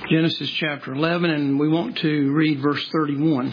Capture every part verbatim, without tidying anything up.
Genesis chapter eleven, and we want to read verse thirty-one.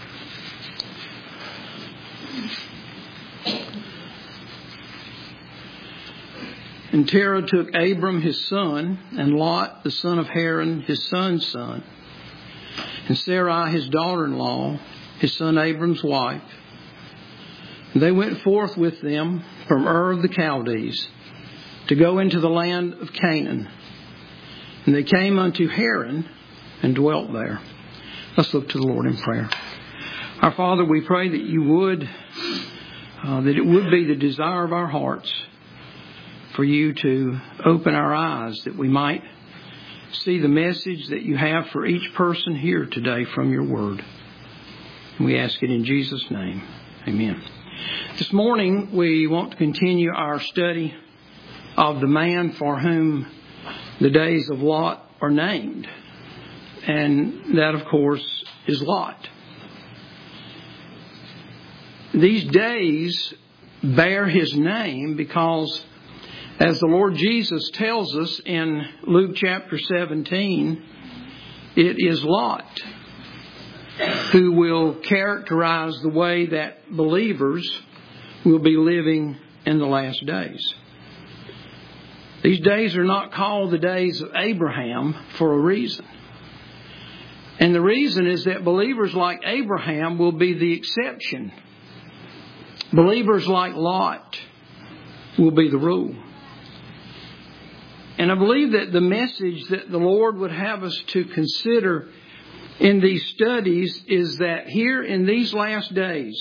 And Terah took Abram his son, and Lot the son of Haran his son's son, and Sarai his daughter-in-law, his son Abram's wife. And they went forth with them from Ur of the Chaldees to go into the land of Canaan. And they came unto Haran and dwelt there. Let's look to the Lord in prayer. Our Father, we pray that you would, uh, that it would be the desire of our hearts for you to open our eyes, that we might see the message that you have for each person here today from your word. And we ask it in Jesus' name. Amen. This morning we want to continue our study of the man for whom the days of Lot are named. And that, of course, is Lot. These days bear his name because, as the Lord Jesus tells us in Luke chapter seventeen, it is Lot who will characterize the way that believers will be living in the last days. These days are not called the days of Abraham for a reason. And the reason is that believers like Abraham will be the exception. Believers like Lot will be the rule. And I believe that the message that the Lord would have us to consider in these studies is that here in these last days,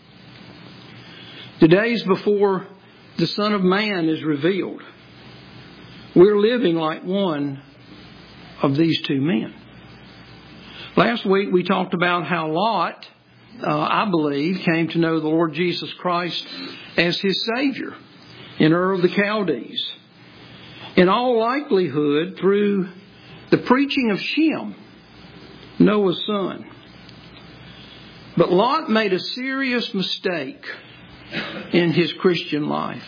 the days before the Son of Man is revealed, we're living like one of these two men. Last week we talked about how Lot, uh, I believe, came to know the Lord Jesus Christ as his Savior in Ur of the Chaldees. In all likelihood, through the preaching of Shem, Noah's son. But Lot made a serious mistake in his Christian life.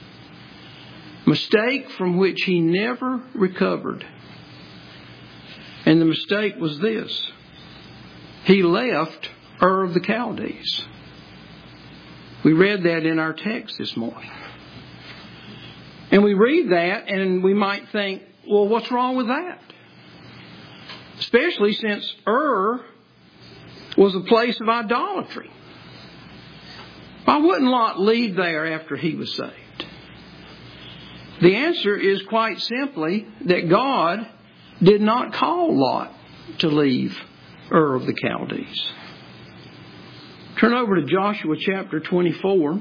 Mistake from which he never recovered. And the mistake was this. He left Ur of the Chaldees. We read that in our text this morning. And we read that and we might think, well, what's wrong with that? Especially since Ur was a place of idolatry. Why wouldn't Lot leave there after he was saved? The answer is quite simply that God did not call Lot to leave Ur of the Chaldees. Turn over to Joshua chapter twenty-four.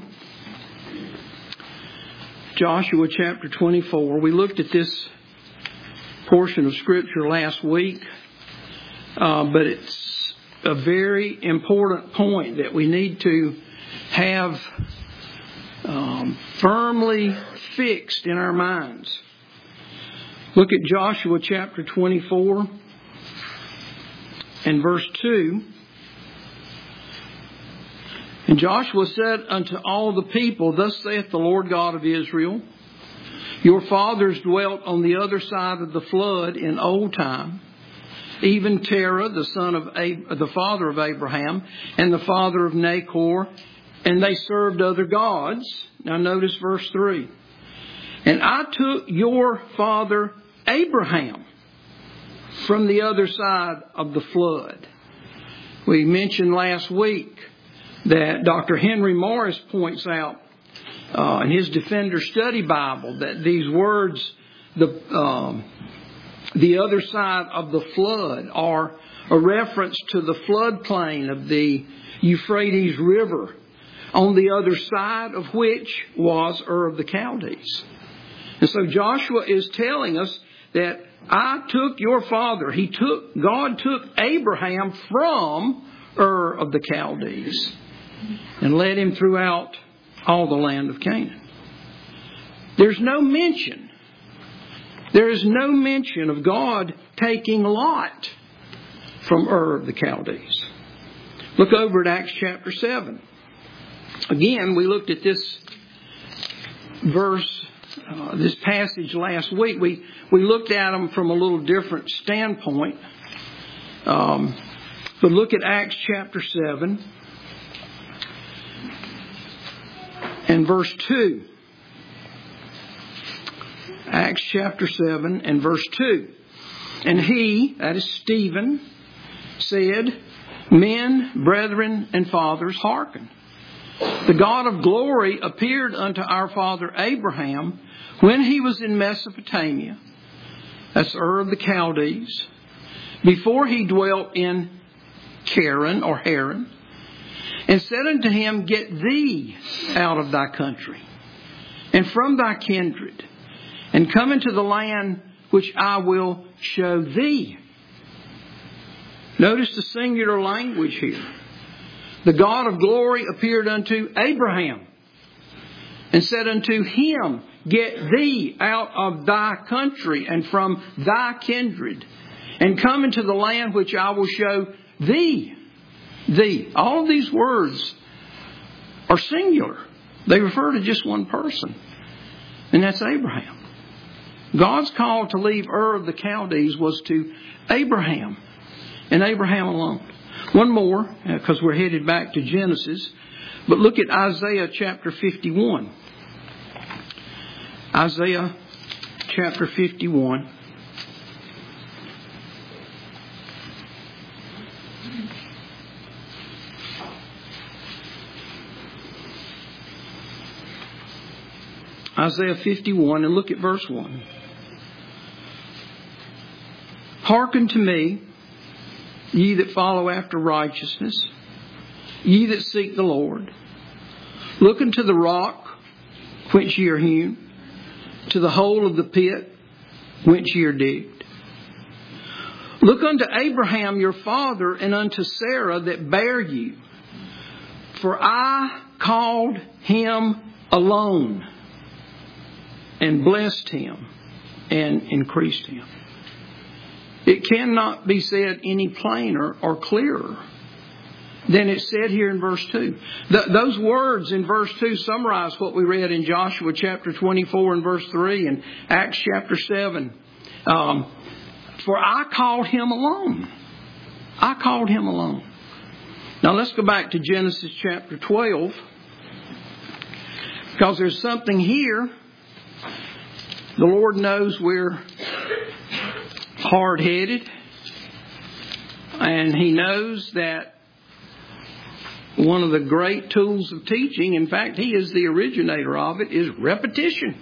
Joshua chapter twenty-four. We looked at this portion of Scripture last week, uh, but it's a very important point that we need to have um, firmly fixed in our minds. Look at Joshua chapter twenty-four and verse two. And Joshua said unto all the people, Thus saith the Lord God of Israel, Your fathers dwelt on the other side of the flood in old time, even Terah, the son of Ab- the father of Abraham, and the father of Nachor, and they served other gods. Now notice verse three. And I took your father Abraham from the other side of the flood. We mentioned last week that Doctor Henry Morris points out uh, in his Defender Study Bible that these words, the um, the other side of the flood, are a reference to the floodplain of the Euphrates River, on the other side of which was Ur of the Chaldees. And so Joshua is telling us that I took your father. He took, God took Abraham from Ur of the Chaldees and led him throughout all the land of Canaan. There's no mention. There is no mention of God taking Lot from Ur of the Chaldees. Look over at Acts chapter seven. Again, we looked at this verse uh, this passage last week. We, we looked at them from a little different standpoint. Um, but look at Acts chapter seven and verse two. Acts chapter seven and verse two. And he, that is Stephen, said, Men, brethren, and fathers, hearken. The God of glory appeared unto our father Abraham when he was in Mesopotamia, that's Ur of the Chaldees, before he dwelt in Charan or Haran, and said unto him, Get thee out of thy country, and from thy kindred, and come into the land which I will show thee. Notice the singular language here. The God of glory appeared unto Abraham and said unto him, Get thee out of thy country and from thy kindred, and come into the land which I will show thee. Thee. All of these words are singular. They refer to just one person, and that's Abraham. God's call to leave Ur of the Chaldees was to Abraham, and Abraham alone. One more, because we're headed back to Genesis. But look at Isaiah chapter fifty-one. Isaiah chapter fifty-one. Isaiah fifty-one, and look at verse one. Hearken to me, ye that follow after righteousness, ye that seek the Lord. Look unto the rock whence ye are hewn, to the hole of the pit whence ye are digged. Look unto Abraham your father, and unto Sarah that bare you. For I called him alone, and blessed him, and increased him. It cannot be said any plainer or clearer than it's said here in verse two. Th- those words in verse two summarize what we read in Joshua chapter twenty-four and verse three and Acts chapter seven. Um, For I called him alone. I called him alone. Now let's go back to Genesis chapter twelve, because there's something here. The Lord knows we're hard-headed, and He knows that one of the great tools of teaching, in fact, He is the originator of it, is repetition.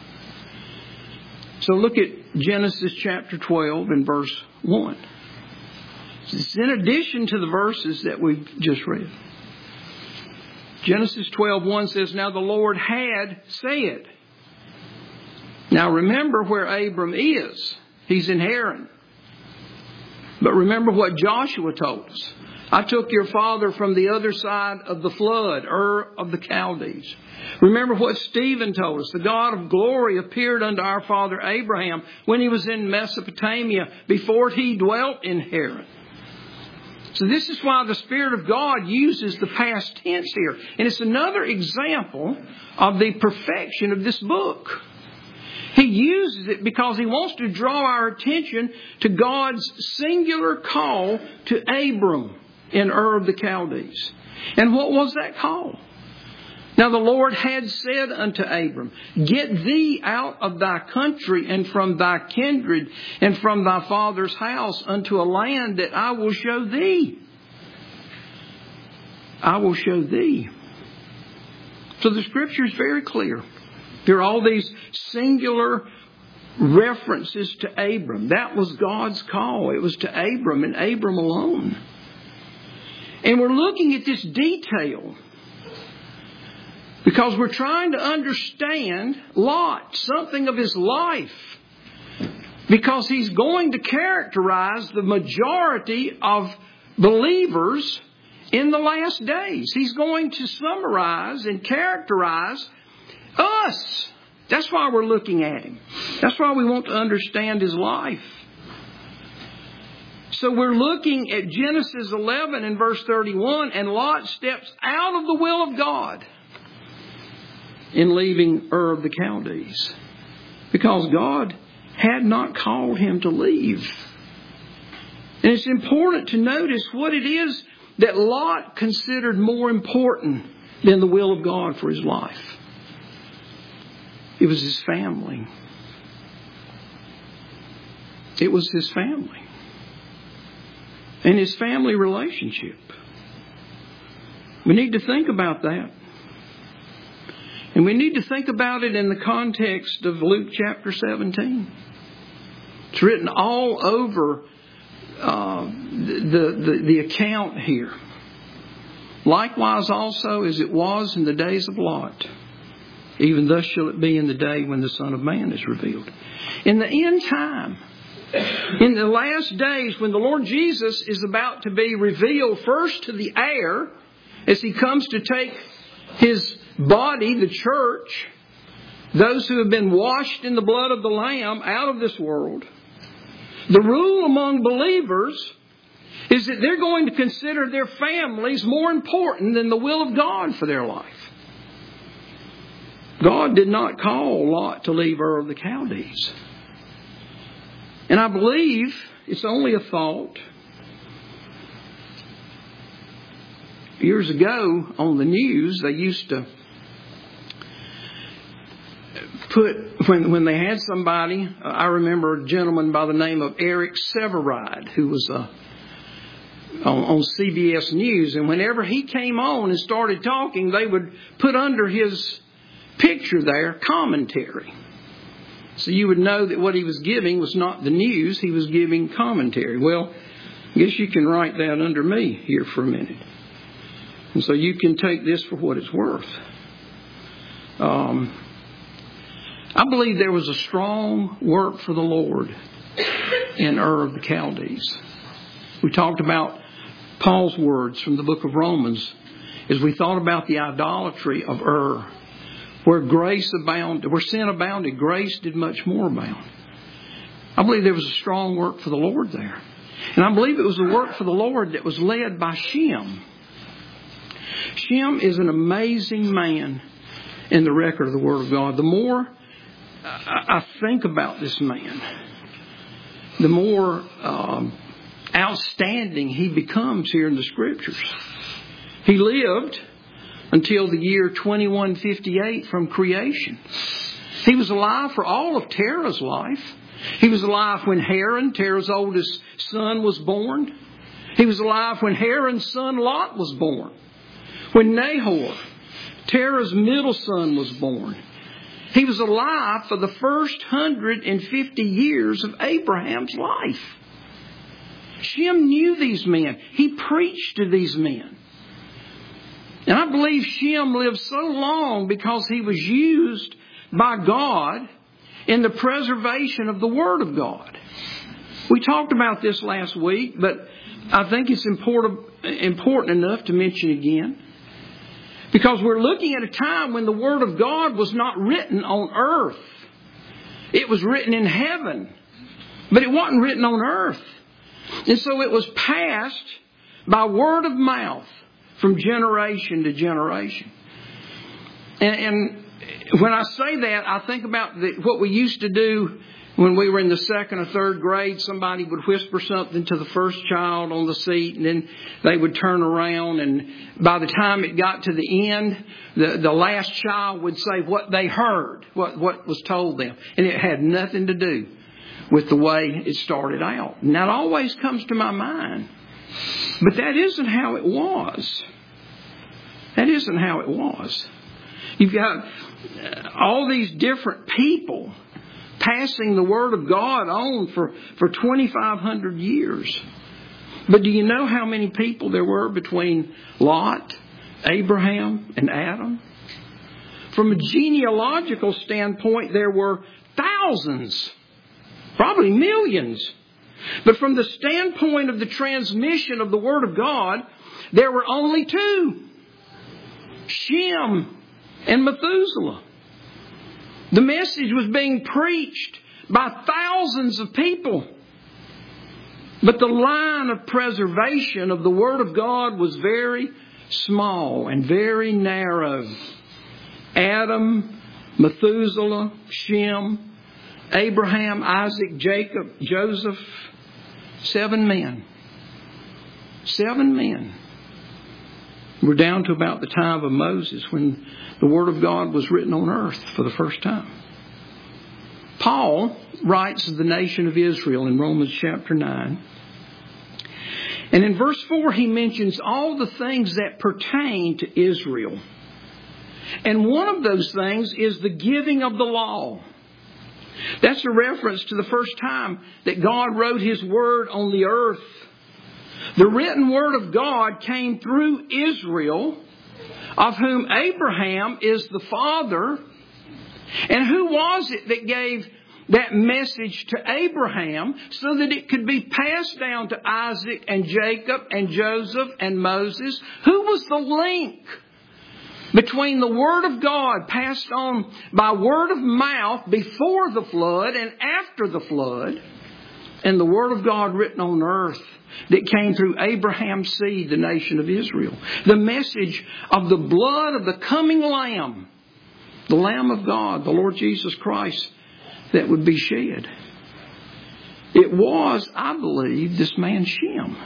So look at Genesis chapter twelve and verse one. It's in addition to the verses that we've just read. Genesis twelve one says, Now the Lord had said. Now remember where Abram is. He's in Haran. But remember what Joshua told us. I took your father from the other side of the flood, Ur of the Chaldees. Remember what Stephen told us. The God of glory appeared unto our father Abraham when he was in Mesopotamia, before he dwelt in Haran. So this is why the Spirit of God uses the past tense here. And it's another example of the perfection of this book. He uses it because He wants to draw our attention to God's singular call to Abram in Ur of the Chaldees. And what was that call? Now the Lord had said unto Abram, Get thee out of thy country and from thy kindred and from thy father's house unto a land that I will show thee. I will show thee. So the Scripture is very clear. There are all these singular references to Abram. That was God's call. It was to Abram and Abram alone. And we're looking at this detail because we're trying to understand Lot, something of his life. Because he's going to characterize the majority of believers in the last days. He's going to summarize and characterize us. That's why we're looking at him. That's why we want to understand his life. So we're looking at Genesis eleven and verse thirty-one, and Lot steps out of the will of God in leaving Ur of the Chaldees. because God had not called him to leave. And it's important to notice what it is that Lot considered more important than the will of God for his life. It was his family. It was his family. And his family relationship. We need to think about that. And we need to think about it in the context of Luke chapter seventeen. It's written all over uh, the, the, the account here. Likewise also as it was in the days of Lot, even thus shall it be in the day when the Son of Man is revealed. In the end time, in the last days when the Lord Jesus is about to be revealed first to the air, as He comes to take His body, the church, those who have been washed in the blood of the Lamb out of this world, the rule among believers is that they're going to consider their families more important than the will of God for their life. God did not call Lot to leave Ur of the Chaldees. And I believe it's only a thought. Years ago on the news, they used to put, when when they had somebody, I remember a gentleman by the name of Eric Sevareid, who was a, on, on C B S News. And whenever he came on and started talking, they would put under his picture there commentary. So you would know that what he was giving was not the news, he was giving commentary. Well, I guess you can write that under me here for a minute. And so you can take this for what it's worth. Um, I believe there was a strong work for the Lord in Ur of the Chaldees. We talked about Paul's words from the book of Romans as we thought about the idolatry of Ur. Where grace abounded, where sin abounded, grace did much more abound. I believe there was a strong work for the Lord there. And I believe it was a work for the Lord that was led by Shem. Shem is an amazing man in the record of the Word of God. The more I think about this man, the more um, outstanding he becomes here in the Scriptures. He lived until the year twenty-one fifty-eight from creation. He was alive for all of Terah's life. He was alive when Haran, Terah's oldest son, was born. He was alive when Haran's son Lot was born. When Nahor, Terah's middle son, was born. He was alive for the first one hundred fifty years of Abraham's life. Shem knew these men. He preached to these men. And I believe Shem lived so long because he was used by God in the preservation of the Word of God. We talked about this last week, but I think it's important, important enough to mention again. Because we're looking at a time when the Word of God was not written on earth. It was written in heaven. But it wasn't written on earth. And so it was passed by word of mouth from generation to generation. And, and when I say that, I think about the, what we used to do when we were in the second or third grade. Somebody would whisper something to the first child on the seat, and then they would turn around, and by the time it got to the end, the, the last child would say what they heard, what, what was told them. And it had nothing to do with the way it started out. And that always comes to my mind. But that isn't how it was. That isn't how it was. You've got all these different people passing the Word of God on for, for twenty-five hundred years. But do you know how many people there were between Lot, Abraham, and Adam? From a genealogical standpoint, there were thousands, probably millions. But from the standpoint of the transmission of the Word of God, there were only two. Shem and Methuselah. The message was being preached by thousands of people. But the line of preservation of the Word of God was very small and very narrow. Adam, Methuselah, Shem, Abraham, Isaac, Jacob, Joseph. Seven men. Seven men. We're down to about the time of Moses when the Word of God was written on earth for the first time. Paul writes of the nation of Israel in Romans chapter nine. And in verse four he mentions all the things that pertain to Israel. And one of those things is the giving of the law. That's a reference to the first time that God wrote His Word on the earth. The written Word of God came through Israel, of whom Abraham is the father. And who was it that gave that message to Abraham so that it could be passed down to Isaac and Jacob and Joseph and Moses? Who was the link between the Word of God passed on by word of mouth before the flood and after the flood, and the Word of God written on earth that came through Abraham's seed, the nation of Israel? The message of the blood of the coming Lamb, the Lamb of God, the Lord Jesus Christ, that would be shed. It was, I believe, this man Shem.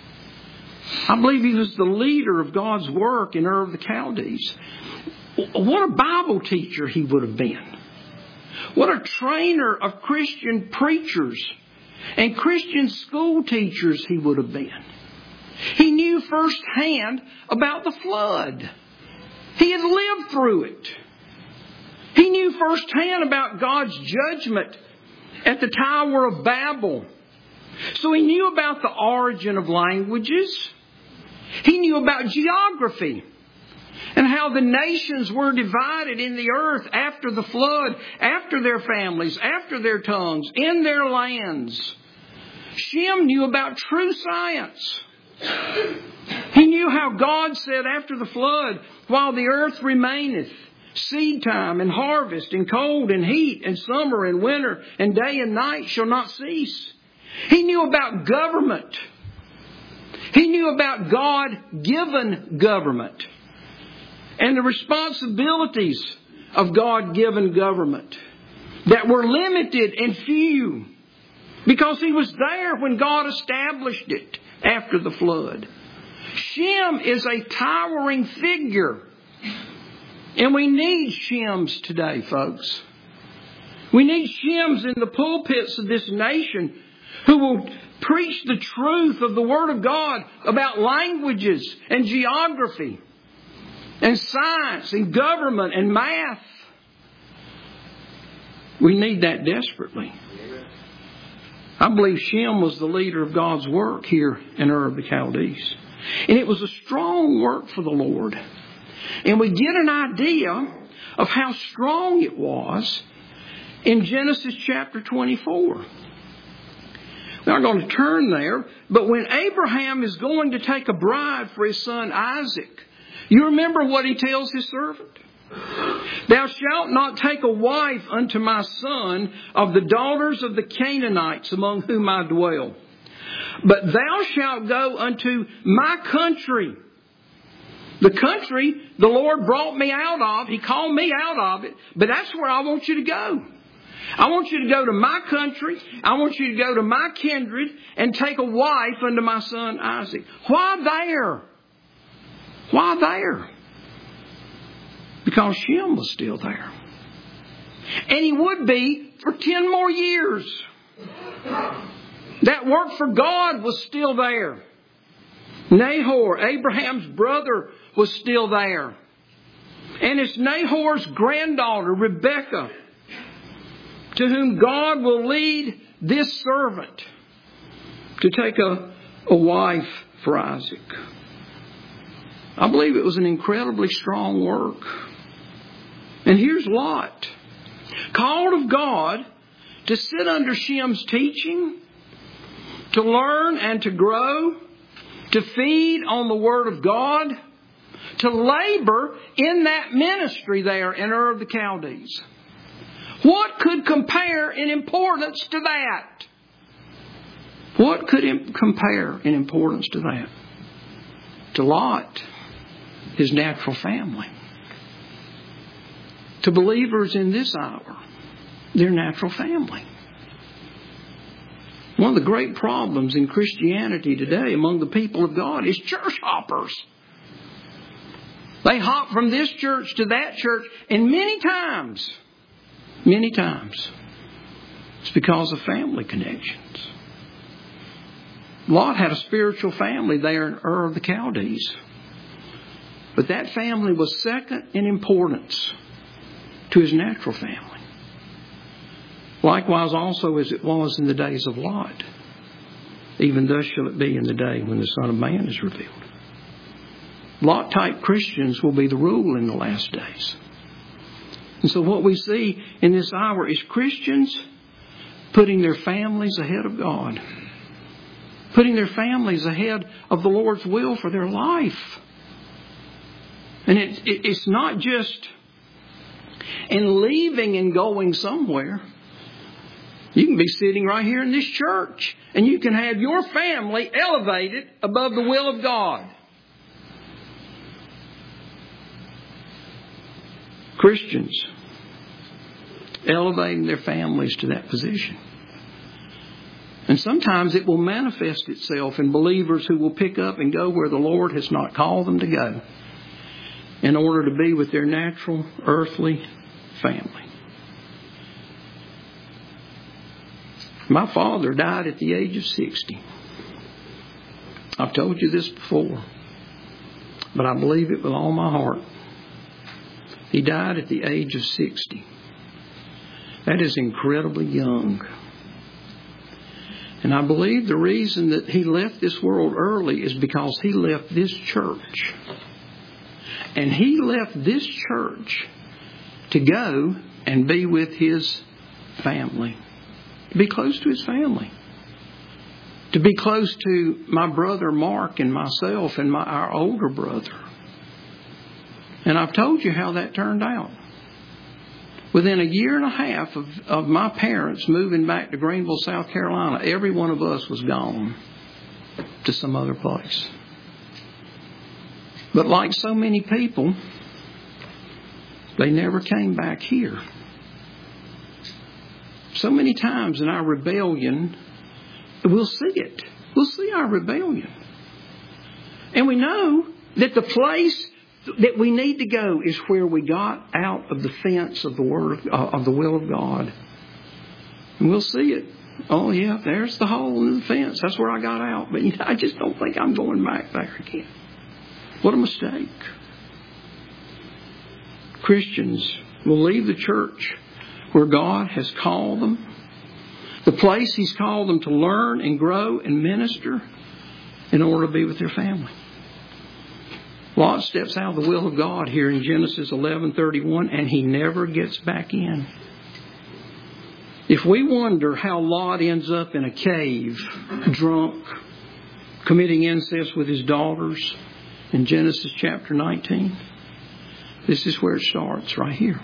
I believe he was the leader of God's work in Ur of the Chaldees. What a Bible teacher he would have been. What a trainer of Christian preachers and Christian school teachers he would have been. He knew firsthand about the flood. He had lived through it. He knew firsthand about God's judgment at the Tower of Babel. So he knew about the origin of languages. He knew about geography and how the nations were divided in the earth after the flood, after their families, after their tongues, in their lands. Shem knew about true science. He knew how God said after the flood, while the earth remaineth, seed time and harvest and cold and heat and summer and winter and day and night shall not cease. He knew about government. He knew about God-given government and the responsibilities of God-given government that were limited and few because he was there when God established it after the flood. Shem is a towering figure. And we need Shems today, folks. We need Shems in the pulpits of this nation who will preach the truth of the Word of God about languages and geography and science and government and math. We need that desperately. I believe Shem was the leader of God's work here in Ur of the Chaldees. And it was a strong work for the Lord. And we get an idea of how strong it was in Genesis chapter twenty-four. We're not going to turn there, but when Abraham is going to take a bride for his son Isaac, you remember what he tells his servant? Thou shalt not take a wife unto my son of the daughters of the Canaanites among whom I dwell, but thou shalt go unto my country. The country the Lord brought me out of, He called me out of it, but that's where I want you to go. I want you to go to my country. I want you to go to my kindred and take a wife unto my son Isaac. Why there? Why there? Because Shem was still there. And he would be for ten more years. That work for God was still there. Nahor, Abraham's brother, was still there. And it's Nahor's granddaughter, Rebekah, to whom God will lead this servant to take a, a wife for Isaac. I believe it was an incredibly strong work. And here's Lot, called of God to sit under Shem's teaching, to learn and to grow, to feed on the Word of God, to labor in that ministry there in Ur of the Chaldees. What could compare in importance to that? What could compare in importance to that? To Lot, his natural family. To believers in this hour, their natural family. One of the great problems in Christianity today among the people of God is church hoppers. They hop from this church to that church, and many times, many times, it's because of family connections. Lot had a spiritual family there in Ur of the Chaldees. But that family was second in importance to his natural family. Likewise also as it was in the days of Lot. Even thus shall it be in the day when the Son of Man is revealed. Lot-type Christians will be the rule in the last days. And so what we see in this hour is Christians putting their families ahead of God. Putting their families ahead of the Lord's will for their life. And it, it, it's not just in leaving and going somewhere. You can be sitting right here in this church and you can have your family elevated above the will of God. Christians elevating their families to that position. And sometimes it will manifest itself in believers who will pick up and go where the Lord has not called them to go in order to be with their natural earthly family. My father died at the age of sixty. I've told you this before, but I believe it with all my heart. He died at the age of sixty. That is incredibly young. And I believe the reason that he left this world early is because he left this church. And he left this church to go and be with his family. To be close to his family. To be close to my brother Mark and myself and my our older brother. And I've told you how that turned out. Within a year and a half of, of my parents moving back to Greenville, South Carolina, every one of us was gone to some other place. But like so many people, they never came back here. So many times in our rebellion, we'll see it. We'll see our rebellion. And we know that the place that we need to go is where we got out of the fence of the word of, uh, of the will of God. And we'll see it. Oh yeah, there's the hole in the fence. That's where I got out. But you know, I just don't think I'm going back there again. What a mistake. Christians will leave the church where God has called them, the place He's called them to learn and grow and minister in order to be with their family. Lot steps out of the will of God here in Genesis eleven thirty-one, and he never gets back in. If we wonder how Lot ends up in a cave, drunk, committing incest with his daughters in Genesis chapter nineteen, this is where it starts, right here.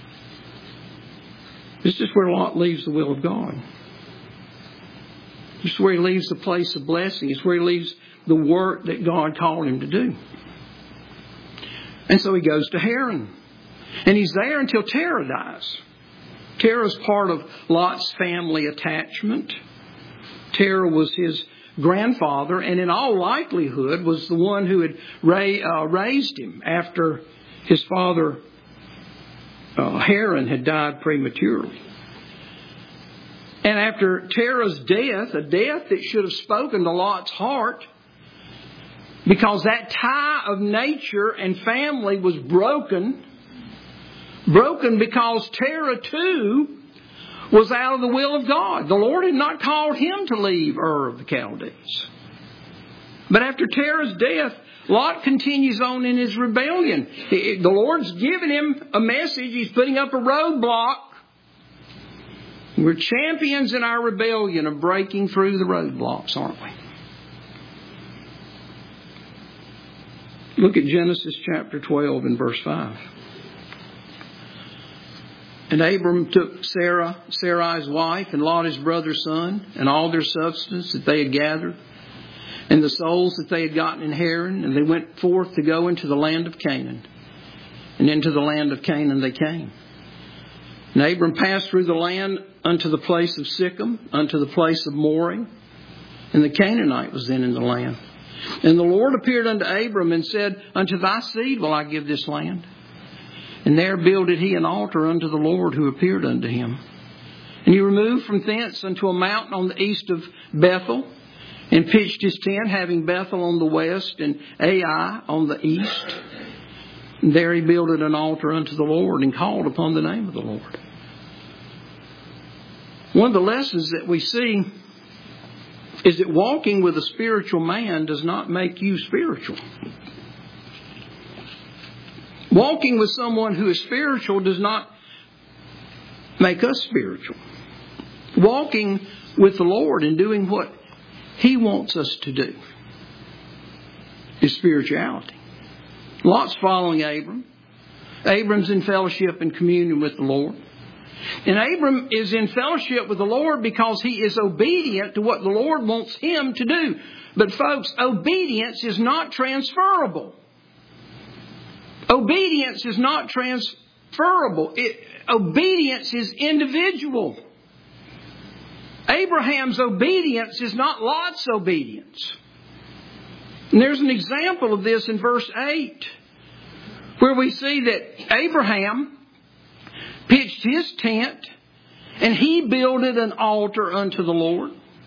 This is where Lot leaves the will of God. This is where he leaves the place of blessing. It's where he leaves the work that God called him to do. And so he goes to Haran. And he's there until Terah dies. Terah's part of Lot's family attachment. Terah was his grandfather and in all likelihood was the one who had ra- uh, raised him after his father uh, Haran had died prematurely. And after Terah's death, a death that should have spoken to Lot's heart, because that tie of nature and family was broken. Broken because Terah too was out of the will of God. The Lord had not called him to leave Ur of the Chaldees. But after Terah's death, Lot continues on in his rebellion. The Lord's given him a message. He's putting up a roadblock. We're champions in our rebellion of breaking through the roadblocks, aren't we? Look at Genesis chapter twelve and verse five. And Abram took Sarah, Sarai's wife, and Lot his brother's son, and all their substance that they had gathered, and the souls that they had gotten in Haran, and they went forth to go into the land of Canaan. And into the land of Canaan they came. And Abram passed through the land unto the place of Sichem, unto the place of Moreh, and the Canaanite was then in the land. And the Lord appeared unto Abram and said, Unto thy seed will I give this land. And there builded he an altar unto the Lord who appeared unto him. And he removed from thence unto a mountain on the east of Bethel, and pitched his tent, having Bethel on the west and Ai on the east. And there he builded an altar unto the Lord and called upon the name of the Lord. One of the lessons that we see is that walking with a spiritual man does not make you spiritual. Walking with someone who is spiritual does not make us spiritual. Walking with the Lord and doing what He wants us to do is spirituality. Lot's following Abram. Abram's in fellowship and communion with the Lord. And Abram is in fellowship with the Lord because he is obedient to what the Lord wants him to do. But folks, obedience is not transferable. Obedience is not transferable. It, obedience is individual. Abraham's obedience is not Lot's obedience. And there's an example of this in verse eight, where we see that Abraham pitched his tent and he builded an altar unto the Lord.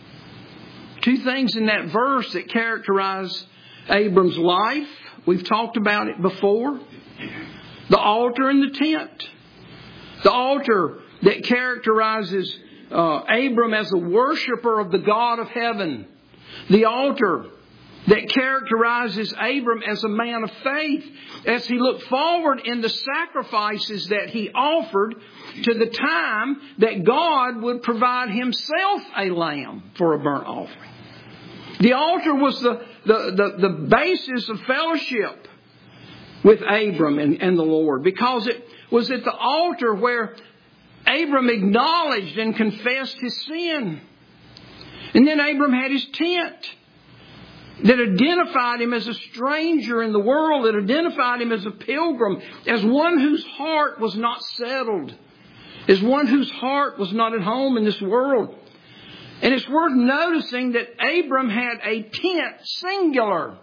Two things in that verse that characterize Abram's life. We've talked about it before. The altar and the tent. The altar that characterizes uh, Abram as a worshiper of the God of heaven. The altar that characterizes Abram as a man of faith as he looked forward in the sacrifices that he offered to the time that God would provide Himself a lamb for a burnt offering. The altar was the, the, the, the basis of fellowship with Abram and, and the Lord, because it was at the altar where Abram acknowledged and confessed his sin. And then Abram had his tent that identified him as a stranger in the world, that identified him as a pilgrim, as one whose heart was not settled, as one whose heart was not at home in this world. And it's worth noticing that Abram had a tent, singular.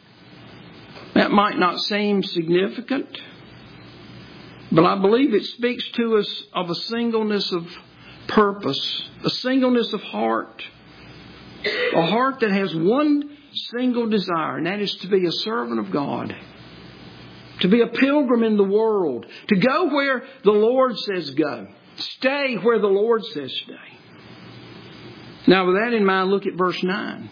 That might not seem significant, but I believe it speaks to us of a singleness of purpose, a singleness of heart, a heart that has one single desire, and that is to be a servant of God, to be a pilgrim in the world, to go where the Lord says go, stay where the Lord says stay. Now, with that in mind, look at verse nine.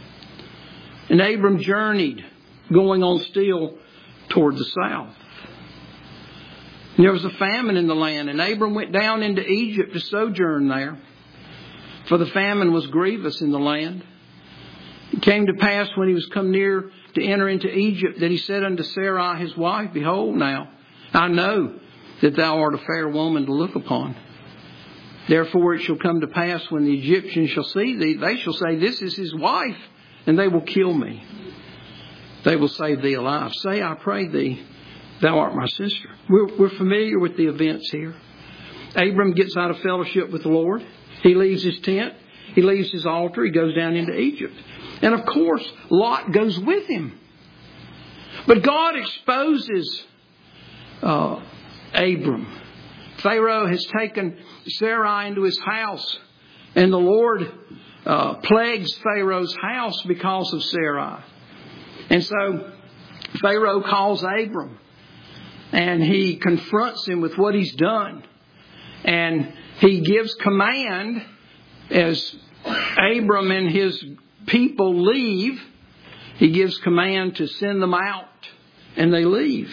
And Abram journeyed, going on still toward the south. And there was a famine in the land, and Abram went down into Egypt to sojourn there, for the famine was grievous in the land. It came to pass when he was come near to enter into Egypt that he said unto Sarai his wife, Behold now, I know that thou art a fair woman to look upon. Therefore it shall come to pass when the Egyptians shall see thee, they shall say, This is his wife, and they will kill me. They will save thee alive. Say, I pray thee, thou art my sister. We're, we're familiar with the events here. Abram gets out of fellowship with the Lord. He leaves his tent. He leaves his altar. He goes down into Egypt. And of course, Lot goes with him. But God exposes uh, Abram. Pharaoh has taken Sarai into his house. And the Lord uh, plagues Pharaoh's house because of Sarai. And so Pharaoh calls Abram. And he confronts him with what he's done. And he gives command as Abram and his people leave. He gives command to send them out, and they leave.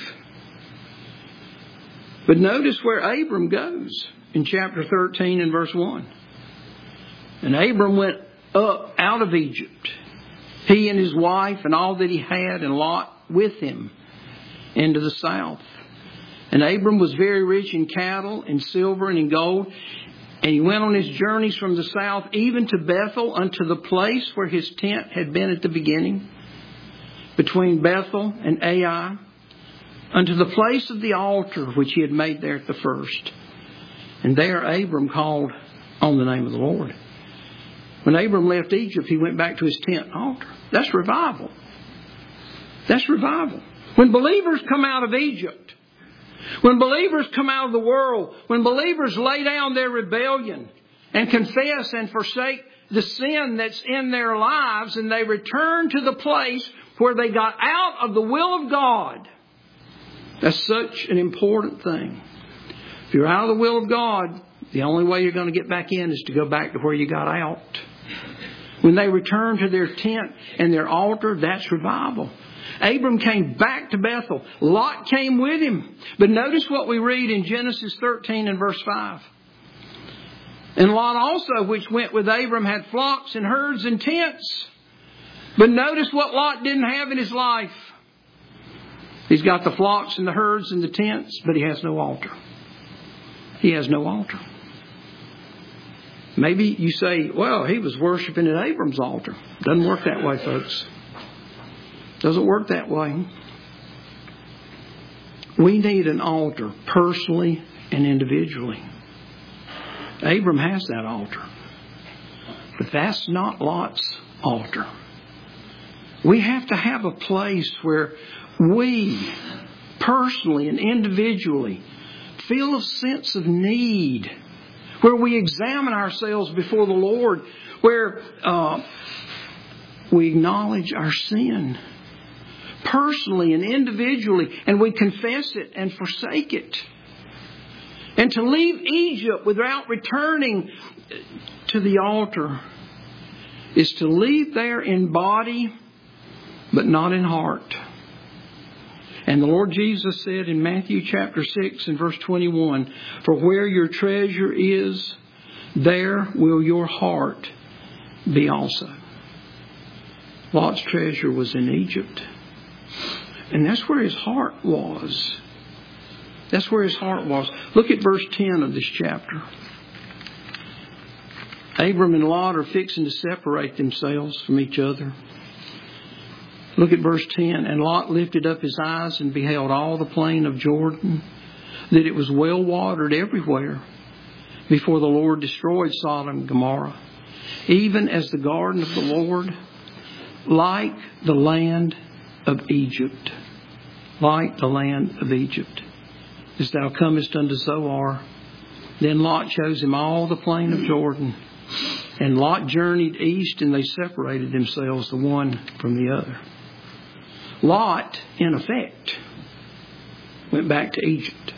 But notice where Abram goes in chapter thirteen and verse one. And Abram went up out of Egypt, he and his wife and all that he had, and Lot with him, into the south. And Abram was very rich in cattle, in silver, and in gold. And he went on his journeys from the south, even to Bethel, unto the place where his tent had been at the beginning, between Bethel and Ai, unto the place of the altar which he had made there at the first. And there Abram called on the name of the Lord. When Abram left Egypt, he went back to his tent and altar. That's revival. That's revival. When believers come out of Egypt, when believers come out of the world, when believers lay down their rebellion and confess and forsake the sin that's in their lives, and they return to the place where they got out of the will of God, that's such an important thing. If you're out of the will of God, the only way you're going to get back in is to go back to where you got out. When they return to their tent and their altar, that's revival. Abram came back to Bethel. Lot came with him. But notice what we read in Genesis thirteen and verse five. And Lot also, which went with Abram, had flocks and herds and tents. But notice what Lot didn't have in his life. He's got the flocks and the herds and the tents, but he has no altar. He has no altar. Maybe you say, well, he was worshiping at Abram's altar. Doesn't work that way, folks. Doesn't work that way. We need an altar personally and individually. Abram has that altar. But that's not Lot's altar. We have to have a place where we personally and individually feel a sense of need, where we examine ourselves before the Lord, where uh, we acknowledge our sin personally and individually, and we confess it and forsake it. And to leave Egypt without returning to the altar is to leave there in body, but not in heart. And the Lord Jesus said in Matthew chapter six and verse twenty-one, for where your treasure is, there will your heart be also. Lot's treasure was in Egypt. And that's where his heart was. That's where his heart was. Look at verse ten of this chapter. Abram and Lot are fixing to separate themselves from each other. Look at verse ten. And Lot lifted up his eyes and beheld all the plain of Jordan, that it was well watered everywhere, before the Lord destroyed Sodom and Gomorrah, even as the garden of the Lord, like the land of Egypt. Like the land of Egypt. As thou comest unto Zoar. Then Lot shows him all the plain of Jordan. And Lot journeyed east, and they separated themselves the one from the other. Lot, in effect, went back to Egypt.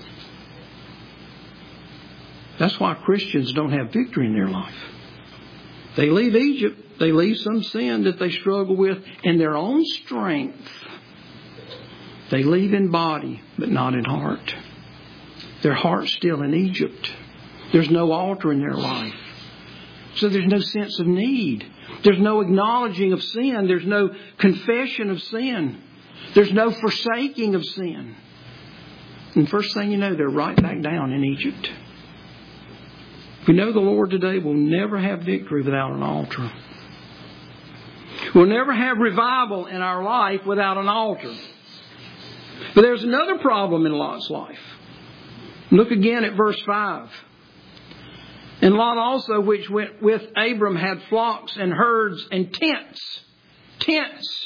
That's why Christians don't have victory in their life. They leave Egypt. They leave some sin that they struggle with in their own strength. They leave in body, but not in heart. Their heart's still in Egypt. There's no altar in their life. So there's no sense of need. There's no acknowledging of sin. There's no confession of sin. There's no forsaking of sin. And first thing you know, they're right back down in Egypt. We know the Lord today will never have victory without an altar. We'll never have revival in our life without an altar. But there's another problem in Lot's life. Look again at verse five. And Lot also, which went with Abram, had flocks and herds and tents. Tents.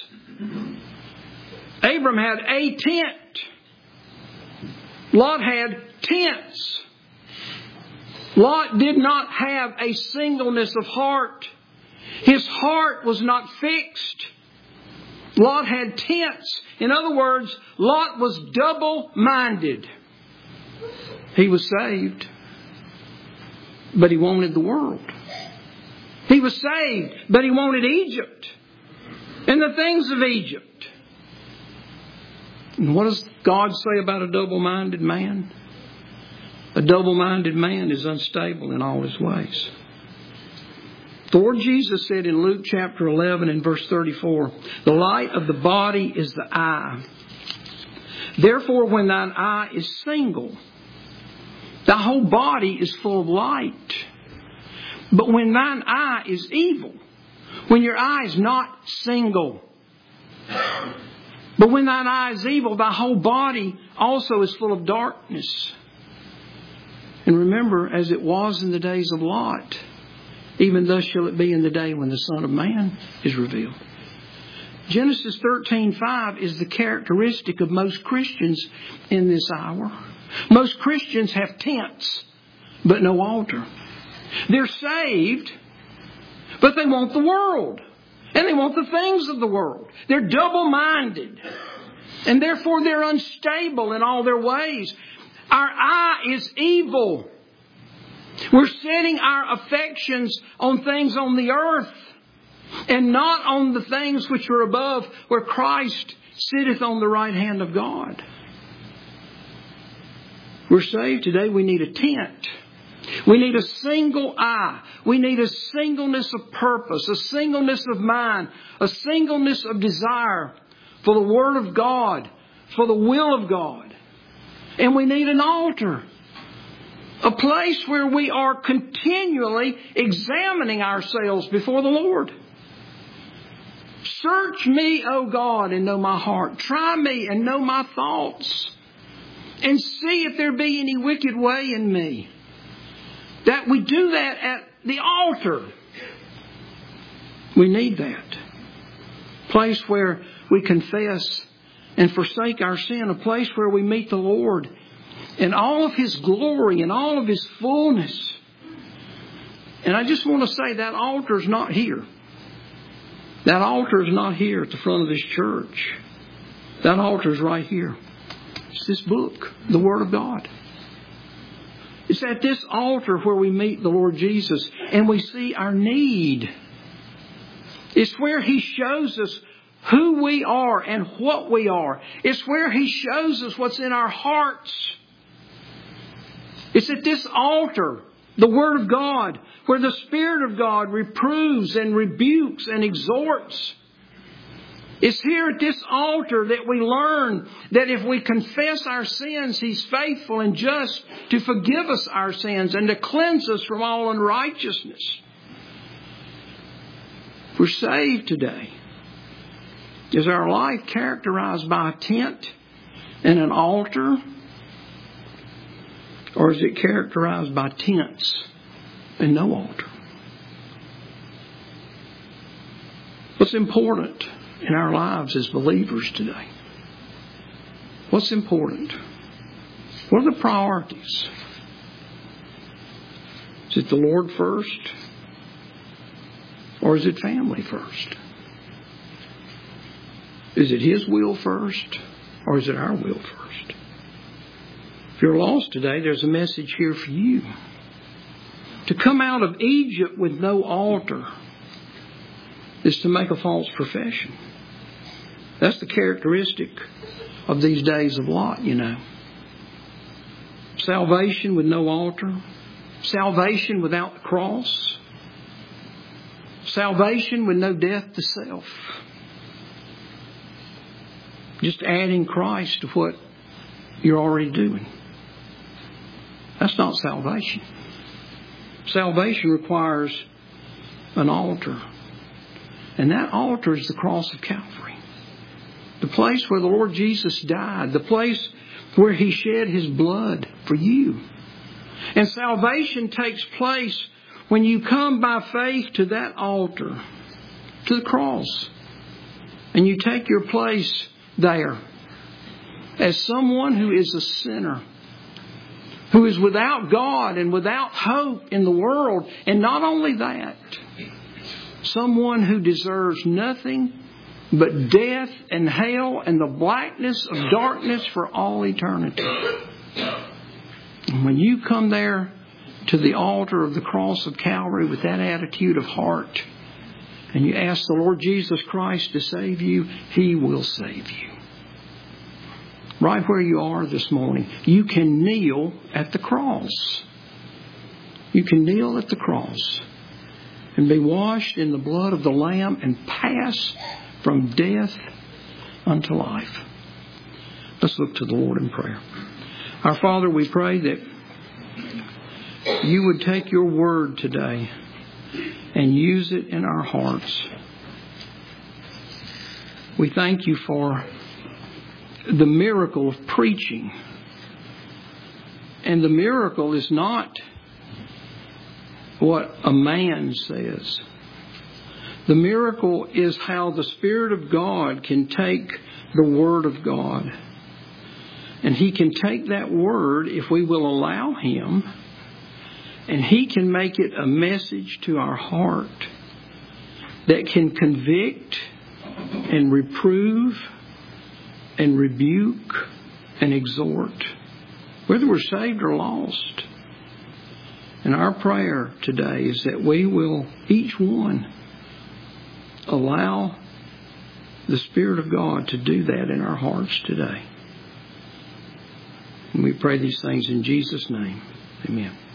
Abram had a tent. Lot had tents. Lot did not have a singleness of heart. His heart was not fixed. Lot had tents. In other words, Lot was double-minded. He was saved, but he wanted the world. He was saved, but he wanted Egypt and the things of Egypt. And what does God say about a double-minded man? A double-minded man is unstable in all his ways. The Lord Jesus said in Luke chapter eleven and verse thirty-four, the light of the body is the eye. Therefore, when thine eye is single, thy whole body is full of light. But when thine eye is evil, when your eye is not single, but when thine eye is evil, thy whole body also is full of darkness. And remember, as it was in the days of Lot, even thus shall it be in the day when the Son of Man is revealed. Genesis thirteen five is the characteristic of most Christians in this hour. Most Christians have tents, but no altar. They're saved, but they want the world. And they want the things of the world. They're double-minded. And therefore they're unstable in all their ways. Our eye is evil. We're setting our affections on things on the earth and not on the things which are above, where Christ sitteth on the right hand of God. We're saved today. We need a tent. We need a single eye. We need a singleness of purpose, a singleness of mind, a singleness of desire for the Word of God, for the will of God. And we need an altar. A place where we are continually examining ourselves before the Lord. Search me, O God, and know my heart. Try me and know my thoughts. And see if there be any wicked way in me. That we do that at the altar. We need that. Place where we confess and forsake our sin. A place where we meet the Lord in all of His glory and all of His fullness. And I just want to say that altar is not here. That altar is not here at the front of this church. That altar is right here. It's this book, the Word of God. It's at this altar where we meet the Lord Jesus and we see our need. It's where He shows us who we are and what we are. It's where He shows us what's in our hearts. It's at this altar, the Word of God, where the Spirit of God reproves and rebukes and exhorts. It's here at this altar that we learn that if we confess our sins, He's faithful and just to forgive us our sins and to cleanse us from all unrighteousness. We're saved today. Is our life characterized by a tent and an altar? Or is it characterized by tents and no altar? What's important in our lives as believers today? What's important? What are the priorities? Is it the Lord first? Or is it family first? Is it His will first? Or is it our will first? If you're lost today, there's a message here for you. To come out of Egypt with no altar is to make a false profession. That's the characteristic of these days of Lot, you know. Salvation with no altar. Salvation without the cross. Salvation with no death to self. Just adding Christ to what you're already doing. That's not salvation. Salvation requires an altar. And that altar is the cross of Calvary. The place where the Lord Jesus died. The place where He shed His blood for you. And salvation takes place when you come by faith to that altar, to the cross. And you take your place there as someone who is a sinner, who is without God and without hope in the world. And not only that, someone who deserves nothing but death and hell and the blackness of darkness for all eternity. And when you come there to the altar of the cross of Calvary with that attitude of heart, and you ask the Lord Jesus Christ to save you, He will save you. Right where you are this morning, you can kneel at the cross. You can kneel at the cross and be washed in the blood of the Lamb and pass from death unto life. Let's look to the Lord in prayer. Our Father, we pray that You would take Your word today and use it in our hearts. We thank You for the miracle of preaching And the miracle is not what a man says. The miracle is how the Spirit of God can take the Word of God. And He can take that Word, if we will allow Him, and He can make it a message to our heart that can convict and reprove and rebuke and exhort, whether we're saved or lost. And our prayer today is that we will, each one, allow the Spirit of God to do that in our hearts today. And we pray these things in Jesus' name. Amen.